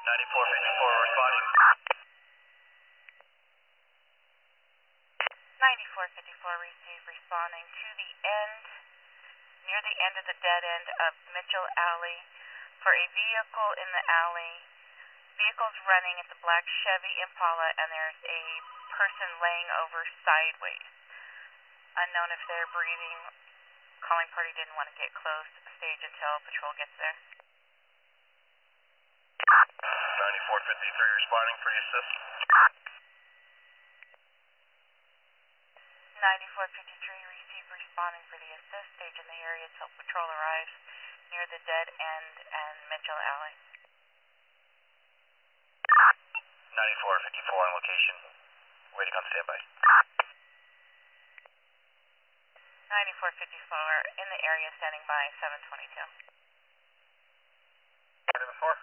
9454 responding. 9454 received, responding to the end, near the end of the dead end of Mitchell Alley for a vehicle in the alley. Vehicle's running, it's a black Chevy Impala, and there's a person laying over sideways. Unknown if they're breathing. Calling party didn't want to get close to the stage until patrol gets there. 9453 responding for the assist. 9453 received, responding for the assist. Stage in the area until patrol arrives near the dead end and Mitchell Alley. 9454 on location. Waiting on standby. 9454 in the area, standing by 722. EMS 4?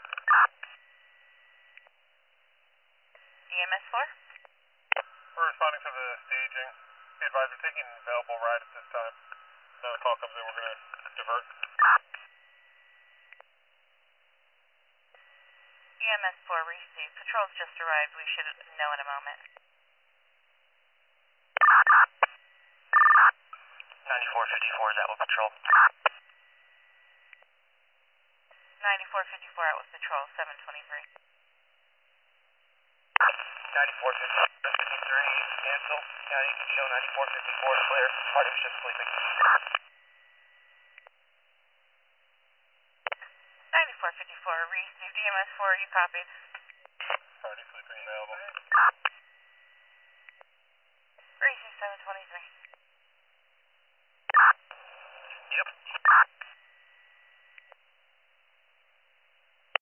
EMS 4? We're responding to the staging. Be advised, we're taking available ride at this time. Another call comes in, we're going to divert. EMS 4 received. Patrol's just arrived. We should know in a moment. 9454 is Atwood Patrol. 9454 out with patrol, 723. 9453, cancel. County can show 9454 is clear. Party was just sleeping. 9454 received. EMS 4, you copied. Party sleeping available. Received 723.